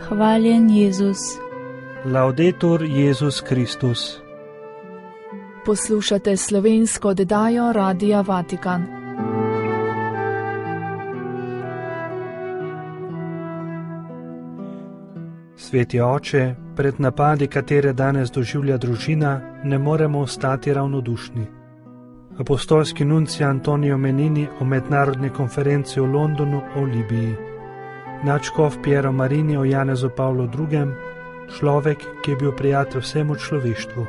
Hvaljen Jezus. Laudetur Jezus Kristus. Poslušate slovensko oddajo Radia Vatikan. Sveti oče, pred napadi, katere danes doživlja družina, ne moremo ostati ravnodušni. Apostolski nunci Antonio Menini o mednarodni konferenci v Londonu o Libiji. Nadškof Piero Marini o Janezu Pavlu II., človek, ki je bil prijatelj vsemu človeštvu.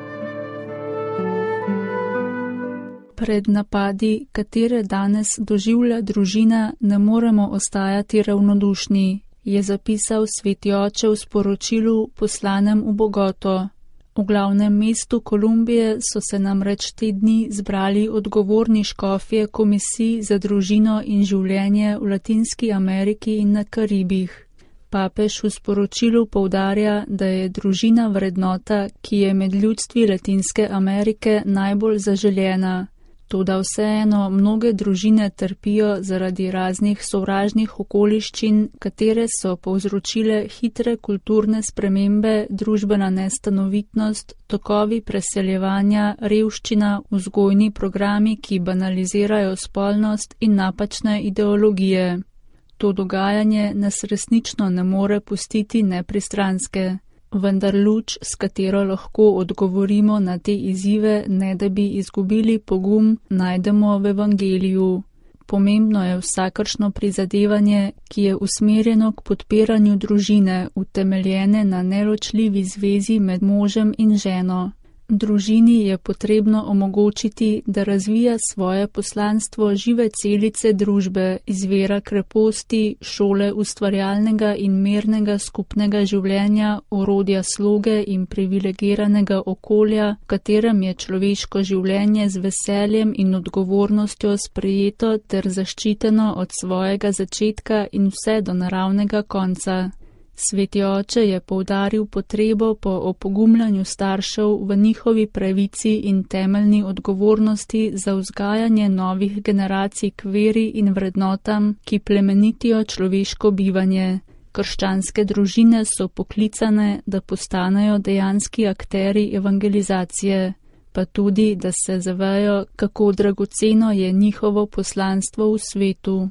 Pred napadi, katere danes doživlja družina, ne moremo ostajati ravnodušni, je zapisal sveti oče v sporočilu poslanem v Bogoto. V glavnem mestu Kolumbije so se namreč te dni zbrali odgovorni škofje komisij za družino in življenje v Latinski Ameriki in na Karibih. Papež v sporočilu poudarja, da je družina vrednota, ki je med ljudstvi Latinske Amerike najbolj zaželjena. Toda vseeno mnoge družine trpijo zaradi raznih sovražnih okoliščin, katere so povzročile hitre kulturne spremembe, družbena nestanovitnost, tokovi preseljevanja, revščina, vzgojni programi, ki banalizirajo spolnost in napačne ideologije. To dogajanje nas resnično ne more pustiti nepristranske. Vendar luč, s katero lahko odgovorimo na te izzive, ne da bi izgubili pogum, najdemo v Evangeliju. Pomembno je vsakršno prizadevanje, ki je usmerjeno k podpiranju družine, utemeljene na neločljivi zvezi med možem in ženo. Družini je potrebno omogočiti, da razvija svoje poslanstvo žive celice družbe, izvira kreposti, šole ustvarjalnega in mirnega skupnega življenja, orodja sloge in privilegiranega okolja, v katerem je človeško življenje z veseljem in odgovornostjo sprejeto ter zaščiteno od svojega začetka in vse do naravnega konca. Sveti oče je poudaril potrebo po opogumljanju staršev v njihovi pravici in temeljni odgovornosti za vzgajanje novih generacij k veri in vrednotam, ki plemenitijo človeško bivanje. Krščanske družine so poklicane, da postanejo dejanski akteri evangelizacije, pa tudi, da se zavejo, kako dragoceno je njihovo poslanstvo v svetu.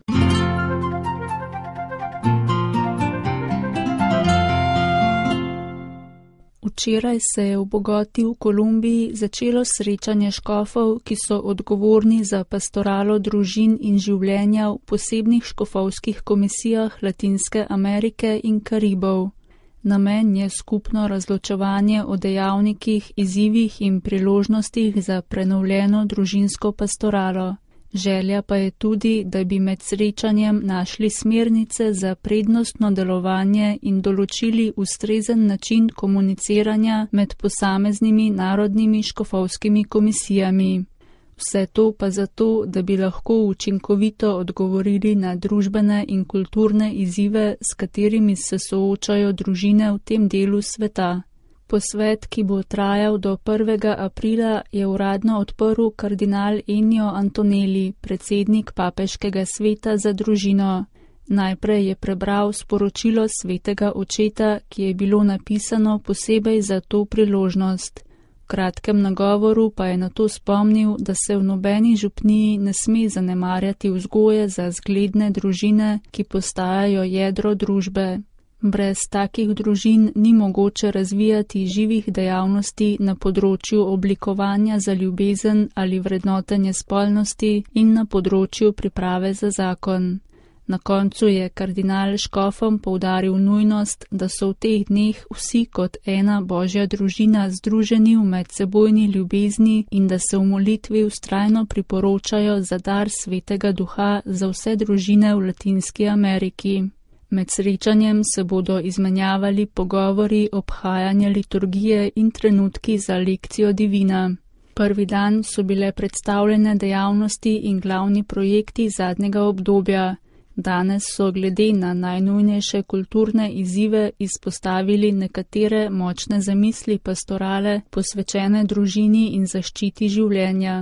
Včeraj se je v Bogoti v Kolumbiji začelo srečanje škofov, ki so odgovorni za pastoralo družin in življenja v posebnih škofovskih komisijah Latinske Amerike in Karibov. Namen je skupno razločevanje o dejavnikih, izzivih in priložnostih za prenovljeno družinsko pastoralo. Želja pa je tudi, da bi med srečanjem našli smernice za prednostno delovanje in določili ustrezen način komuniciranja med posameznimi narodnimi škofovskimi komisijami. Vse to pa zato, da bi lahko učinkovito odgovorili na družbene in kulturne izzive, s katerimi se soočajo družine v tem delu sveta. Posvet, ki bo trajal do 1. aprila, je uradno odprl kardinal Ennio Antonelli, predsednik Papeškega sveta za družino. Najprej je prebral sporočilo svetega očeta, ki je bilo napisano posebej za to priložnost. V kratkem nagovoru pa je nato spomnil, da se v nobeni župniji ne sme zanemarjati vzgoje za zgledne družine, ki postajajo jedro družbe. Brez takih družin ni mogoče razvijati živih dejavnosti na področju oblikovanja za ljubezen ali vrednotenje spolnosti in na področju priprave za zakon. Na koncu je kardinal škofom poudaril nujnost, da so v teh dneh vsi kot ena božja družina združeni v medsebojni ljubezni in da se v molitvi vztrajno priporočajo za dar svetega duha za vse družine v Latinski Ameriki. Med srečanjem se bodo izmenjavali pogovori, obhajanja liturgije in trenutki za lekcijo divina. Prvi dan so bile predstavljene dejavnosti in glavni projekti zadnjega obdobja. Danes so glede na najnujnejše kulturne izzive izpostavili nekatere močne zamisli pastorale, posvečene družini in zaščiti življenja.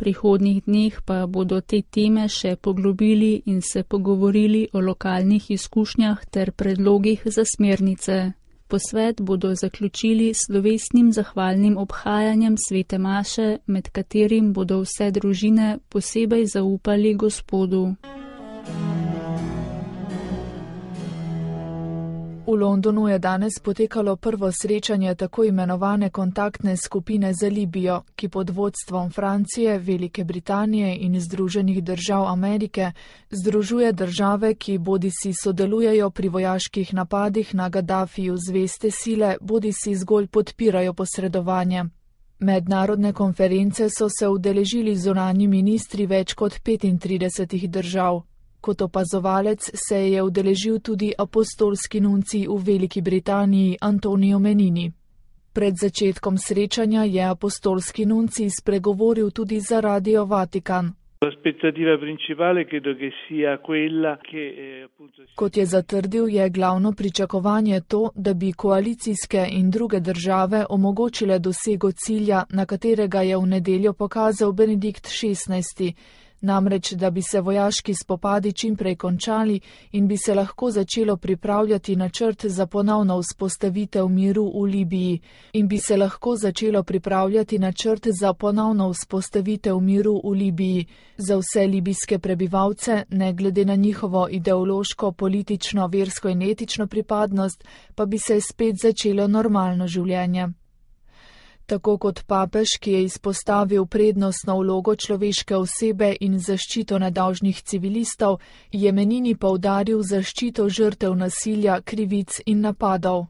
prihodnjih dneh pa bodo te teme še poglobili in se pogovorili o lokalnih izkušnjah ter predlogih za smernice. Posvet bodo zaključili s slovesnim zahvalnim obhajanjem svete maše, med katerim bodo vse družine posebej zaupali Gospodu. V Londonu je danes potekalo prvo srečanje tako imenovane kontaktne skupine za Libijo, ki pod vodstvom Francije, Velike Britanije in Združenih držav Amerike združuje države, ki bodisi sodelujejo pri vojaških napadih na Gaddafiju zveste sile, bodisi zgolj podpirajo posredovanje. Mednarodne konference so se udeležili zunanji ministri več kot 35 držav. Kot opazovalec se je udeležil tudi apostolski nuncij v Veliki Britaniji Antonio Menini. Pred začetkom srečanja je apostolski nuncij spregovoril tudi za Radio Vatikan. Kot je zatrdil, je glavno pričakovanje to, da bi koalicijske in druge države omogočile dosego cilja, na katerega je v nedeljo pokazal Benedikt XVI. Namreč, da bi se vojaški spopadi čimprej končali in bi se lahko začelo pripravljati načrt za ponovno vzpostavitev miru v Libiji za vse libijske prebivalce, ne glede na njihovo ideološko, politično, versko in etično pripadnost, pa bi se spet začelo normalno življenje. Tako kot papež, ki je izpostavil prednostno vlogo človeške osebe in zaščito nedolžnih civilistov, je Menini poudaril zaščito žrtev nasilja, krivic in napadov.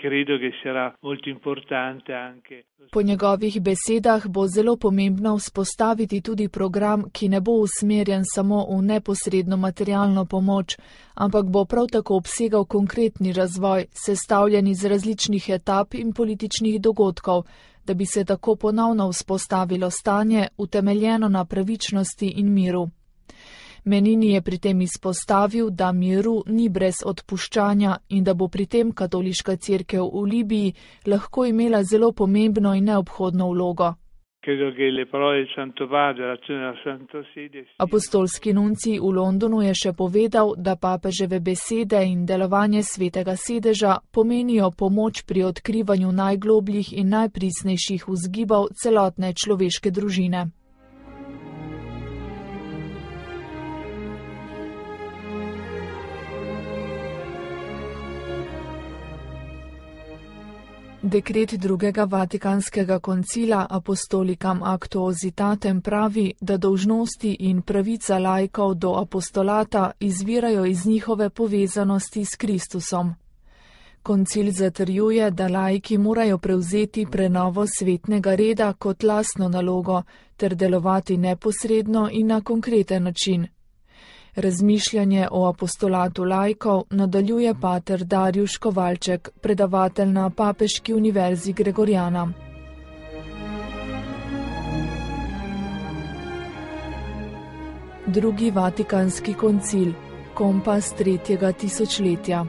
Po njegovih besedah bo zelo pomembno vzpostaviti tudi program, ki ne bo usmerjen samo v neposredno materialno pomoč, ampak bo prav tako obsegal konkretni razvoj, sestavljen iz različnih etap in političnih dogodkov, da bi se tako ponovno vzpostavilo stanje, utemeljeno na pravičnosti in miru. Menini je pri tem izpostavil, da miru ni brez odpuščanja in da bo pri tem katoliška cerkev v Libiji lahko imela zelo pomembno in neobhodno vlogo. Apostolski nuncij v Londonu je še povedal, da papeževe besede in delovanje svetega sedeža pomenijo pomoč pri odkrivanju najglobljih in najpristnejših vzgibov celotne človeške družine. Dekret drugega Vatikanskega koncila Apostolicam Actuositatem pravi, da dolžnosti in pravica laikov do apostolata izvirajo iz njihove povezanosti s Kristusom. Koncil zatrjuje, da laiki morajo prevzeti prenovo svetnega reda kot lastno nalogo ter delovati neposredno in na konkreten način. Razmišljanje o apostolatu laikov nadaljuje pater Darjuš Kovalček, predavatelj na Papeški univerzi Gregoriana. Drugi Vatikanski koncil, kompas 3. tisočletja.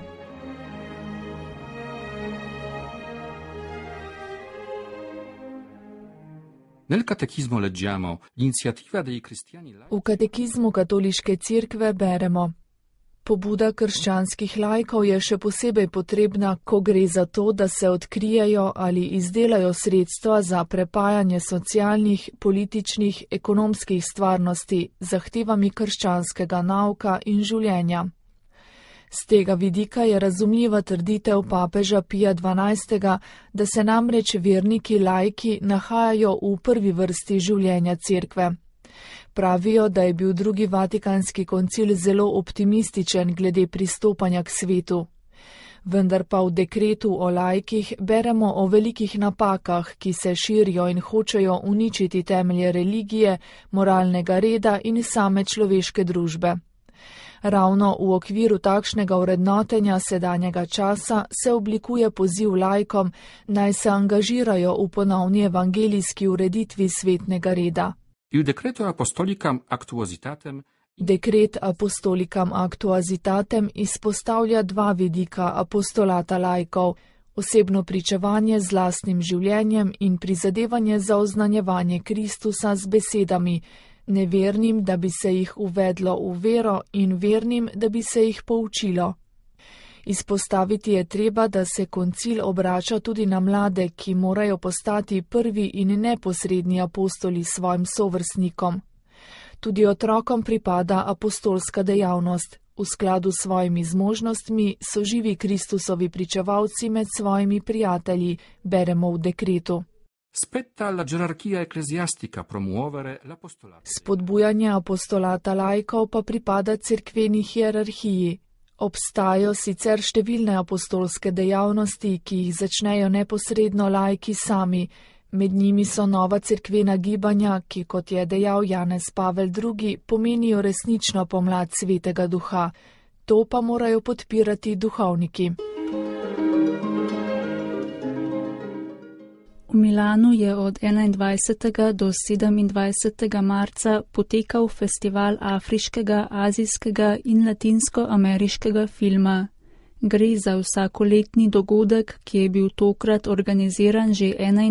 Nel catechismo leggiamo l'iniziativa dei cristiani. V katekizmu katoliške cerkve beremo: pobuda krščanskih laikov je še posebej potrebna, ko gre za to, da se odkrijejo ali izdelajo sredstva za prepajanje socialnih, političnih, ekonomskih stvarnosti z zahtevami krščanskega nauka in življenja. Z tega vidika je razumljiva trditev papeža Pija XII., da se namreč verniki laiki nahajajo v prvi vrsti življenja cerkve. Pravijo, da je bil drugi Vatikanski koncil zelo optimističen glede pristopanja k svetu. Vendar pa v dekretu o laikih beremo o velikih napakah, ki se širijo in hočejo uničiti temelje religije, moralnega reda in same človeške družbe. Ravno v okviru takšnega vrednotenja sedanjega časa se oblikuje poziv laikom, naj se angažirajo v ponovni evangelijski ureditvi svetnega reda. Dekret Apostolicam Actuositatem izpostavlja dva vidika apostolata laikov. Osebno pričevanje z lastnim življenjem in prizadevanje za oznanjevanje Kristusa z besedami, nevernim, da bi se jih uvedlo v vero in vernim, da bi se jih poučilo. Izpostaviti je treba, da se koncil obrača tudi na mlade, ki morajo postati prvi in neposredni apostoli svojim sovrstnikom. Tudi otrokom pripada apostolska dejavnost. V skladu s svojimi zmožnostmi so živi Kristusovi pričevalci med svojimi prijatelji, beremo v dekretu. Spetta alla gerarchia ecclesiastica promuovere l'apostolato. Spodbujanje apostolata laikov pa pripada cerkveni hierarhiji. Obstajajo sicer številne apostolske dejavnosti, ki jih začnejo neposredno laiki sami. Med njimi so nova cerkvena gibanja, ki, kot je dejal Janez Pavel II, pomenijo resnično pomlad Svetega Duha. To pa morajo podpirati duhovniki. V Milanu je od 21. do 27. marca potekal festival afriškega, azijskega in latinskoameriškega filma. Gre za vsakoletni dogodek, ki je bil tokrat organiziran že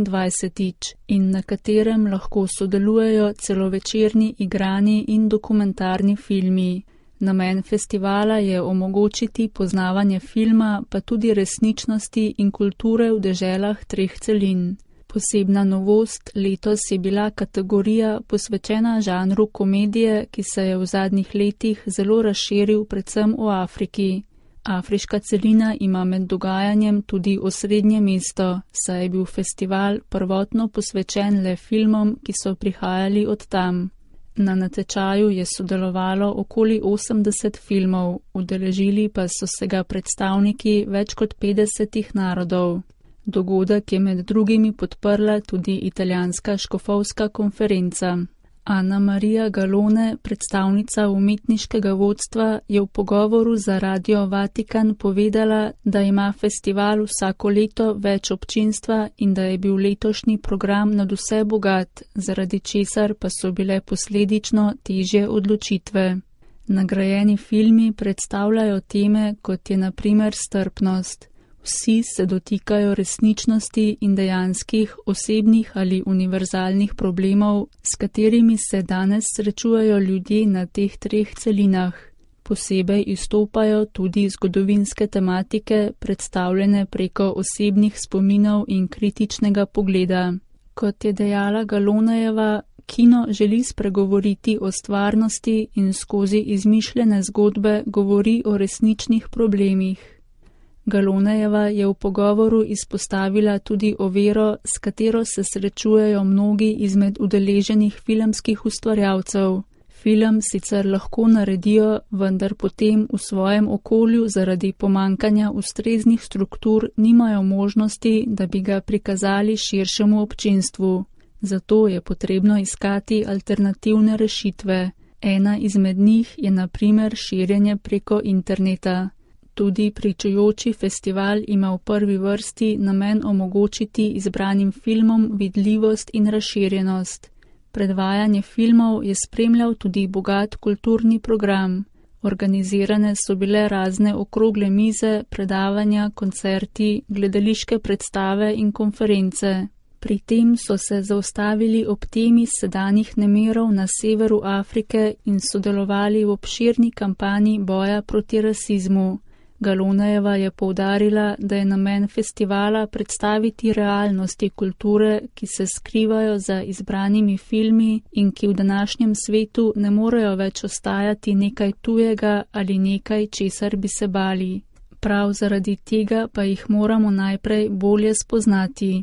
21. in na katerem lahko sodelujejo celovečerni igrani in dokumentarni filmi. Namen festivala je omogočiti poznavanje filma, pa tudi resničnosti in kulture v deželah treh celin. Posebna novost letos je bila kategorija posvečena žanru komedije, ki se je v zadnjih letih zelo razširil predvsem v Afriki. Afriška celina ima med dogajanjem tudi osrednje mesto, saj je bil festival prvotno posvečen le filmom, ki so prihajali od tam. Na natečaju je sodelovalo okoli 80 filmov, udeležili pa so se ga predstavniki več kot 50 narodov. Dogodek je med drugimi podprla tudi italijanska škofovska konferenca. Ana Maria Galone, predstavnica umetniškega vodstva, je v pogovoru za Radio Vatikan povedala, da ima festival vsako leto več občinstva in da je bil letošnji program nadvse bogat, zaradi česar pa so bile posledično težje odločitve. Nagrajeni filmi predstavljajo teme, kot je na primer strpnost. Vsi se dotikajo resničnosti in dejanskih, osebnih ali univerzalnih problemov, s katerimi se danes srečujejo ljudje na teh treh celinah. Posebej izstopajo tudi zgodovinske tematike, predstavljene preko osebnih spominov in kritičnega pogleda. Kot je dejala Galonejeva, kino želi spregovoriti o stvarnosti in skozi izmišljene zgodbe govori o resničnih problemih. Galonejeva je v pogovoru izpostavila tudi oviro, s katero se srečujejo mnogi izmed udeleženih filmskih ustvarjalcev. Film sicer lahko naredijo, vendar potem v svojem okolju zaradi pomankanja ustreznih struktur nimajo možnosti, da bi ga prikazali širšemu občinstvu. Zato je potrebno iskati alternativne rešitve. Ena izmed njih je na primer širjenje preko interneta. Tudi pričujoči festival ima v prvi vrsti namen omogočiti izbranim filmom vidljivost in razširjenost. Predvajanje filmov je spremljal tudi bogat kulturni program. Organizirane so bile razne okrogle mize, predavanja, koncerti, gledališke predstave in konference. Pri tem so se zaustavili ob temi sedanjih nemirov na severu Afrike in sodelovali v obširni kampanji boja proti rasizmu. Galonejeva je poudarila, da je namen festivala predstaviti realnosti kulture, ki se skrivajo za izbranimi filmi in ki v današnjem svetu ne morejo več ostajati nekaj tujega ali nekaj, česar bi se bali. Prav zaradi tega pa jih moramo najprej bolje spoznati.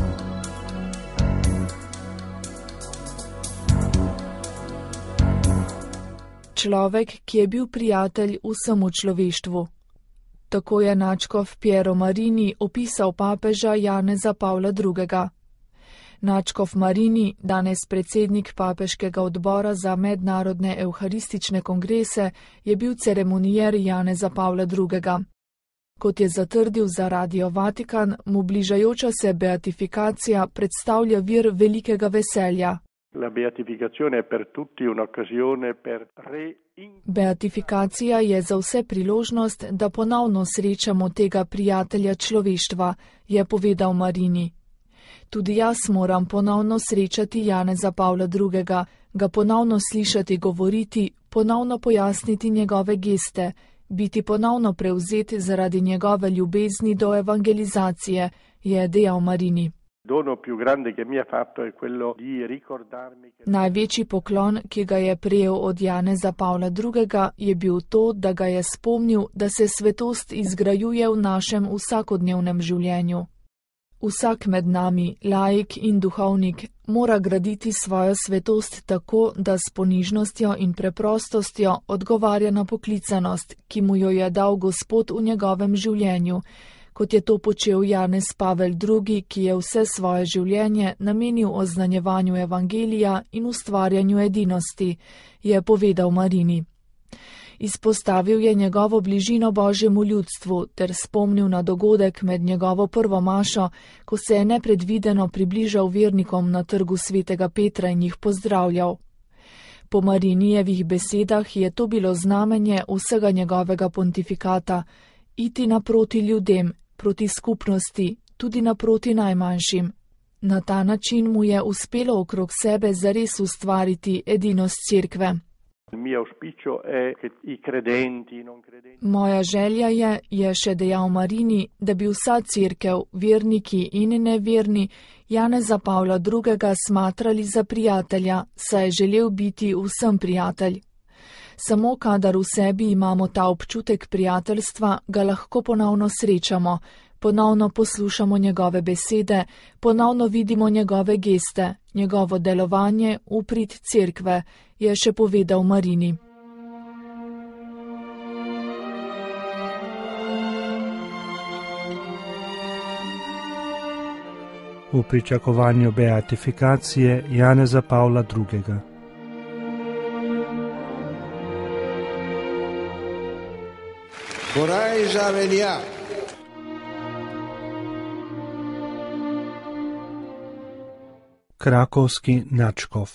Človek, ki je bil prijatelj vsemu človeštvu. Tako je nadškof Piero Marini opisal papeža Janeza Pavla II. Nadškof Marini, danes predsednik papeškega odbora za mednarodne evharistične kongrese, je bil ceremonijer Janeza Pavla II. Kot je zatrdil za Radio Vatikan, mu bližajoča se beatifikacija predstavlja vir velikega veselja. Beatifikacija je za vse priložnost, da ponovno srečamo tega prijatelja človeštva, je povedal Marini. Tudi jaz moram ponovno srečati Janeza Pavla II., ga ponovno slišati govoriti, ponovno pojasniti njegove geste, biti ponovno prevzet zaradi njegove ljubezni do evangelizacije, je dejal Marini. Največji poklon, ki ga je prejel od Janeza Pavla II., je bil to, da ga je spomnil, da se svetost izgrajuje v našem vsakodnevnem življenju. Vsak med nami, laik in duhovnik, mora graditi svojo svetost tako, da s ponižnostjo in preprostostjo odgovarja na poklicanost, ki mu jo je dal Gospod v njegovem življenju, kot je to počel Janez Pavel II., ki je vse svoje življenje namenil oznanjevanju evangelija in ustvarjanju edinosti, je povedal Marini. Izpostavil je njegovo bližino Božjemu ljudstvu ter spomnil na dogodek med njegovo prvo mašo, ko se je nepredvideno približal vernikom na trgu svetega Petra in jih pozdravljal. Po Marinijevih besedah je to bilo znamenje vsega njegovega pontifikata, iti naproti ljudem, proti skupnosti, tudi naproti najmanjšim. Na ta način mu je uspelo okrog sebe zares ustvariti edinost cerkve. Moja želja je še dejal Marini, da bi vsa cerkev, verniki in neverni, Janeza Pavla II. Smatrali za prijatelja, saj je želel biti vsem prijatelj. Samo kadar v sebi imamo ta občutek prijateljstva, ga lahko ponovno srečamo, ponovno poslušamo njegove besede, ponovno vidimo njegove geste, njegovo delovanje v prid cerkve, je še povedal Marini. V pričakovanju beatifikacije Janeza Pavla II. Corajza venia. Krakovski nadškof.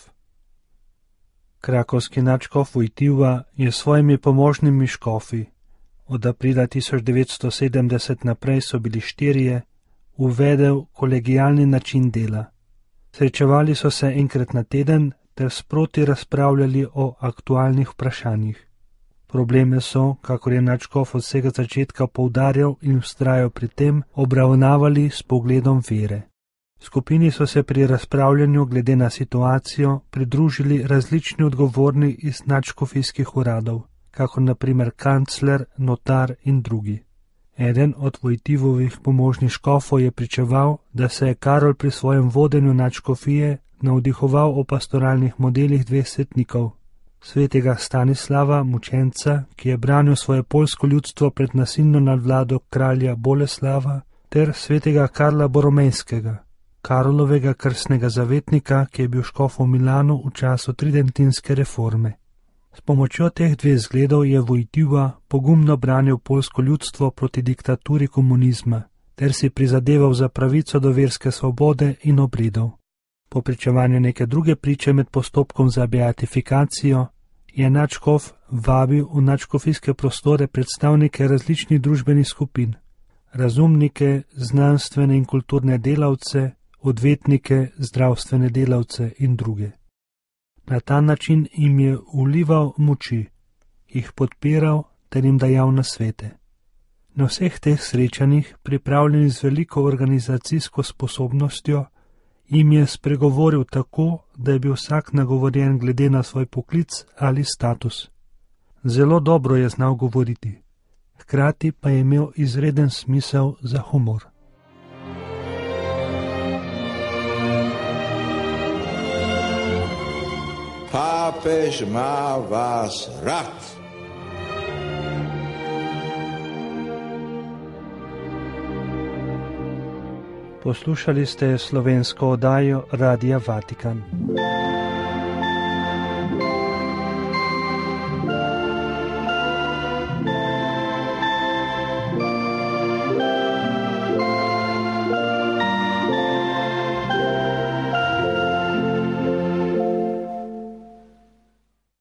Krakovski nadškof Vojtiva je s svojimi pomožnimi škofi, od aprila 1970 naprej so bili 4, uvedel kolegijalni način dela. Srečevali so se enkrat na teden ter sproti razpravljali o aktualnih vprašanjih. Probleme so, kakor je nadškof od vsega začetka poudarjal in vztrajal pri tem, obravnavali s pogledom vere. Skupini so se pri razpravljanju glede na situacijo pridružili različni odgovorni iz nadškofijskih uradov, kakor na primer kancler, notar in drugi. Eden od Vojtivovih pomožnih škofov je pričeval, da se je Karol pri svojem vodenju nadškofije navdihoval o pastoralnih modelih 2 svetnikov. Svetega Stanislava, mučenca, ki je branil svoje poljsko ljudstvo pred nasilno nadvlado kralja Boleslava, ter svetega Karla Boromejskega, Karolovega krstnega zavetnika, ki je bil škof v Milanu v času tridentinske reforme. S pomočjo teh 2 zgledov je Vojtiva pogumno branil poljsko ljudstvo proti diktaturi komunizma, ter si prizadeval za pravico do verske svobode in obredov. Po pričevanju neke druge priče med postopkom za beatifikacijo je nadškof vabil v nadškofijske prostore predstavnike različnih družbenih skupin, razumnike, znanstvene in kulturne delavce, odvetnike, zdravstvene delavce in druge. Na ta način jim je vlival moči, jih podpiral ter jim dajal nasvete. Na vseh teh srečanjih, pripravljeni z veliko organizacijsko sposobnostjo, jim je spregovoril tako, da je bil vsak nagovorjen glede na svoj poklic ali status. Zelo dobro je znal govoriti, hkrati pa je imel izreden smisel za humor. Papež ima vas rad. Poslušali ste slovensko oddajo Radia Vatikan.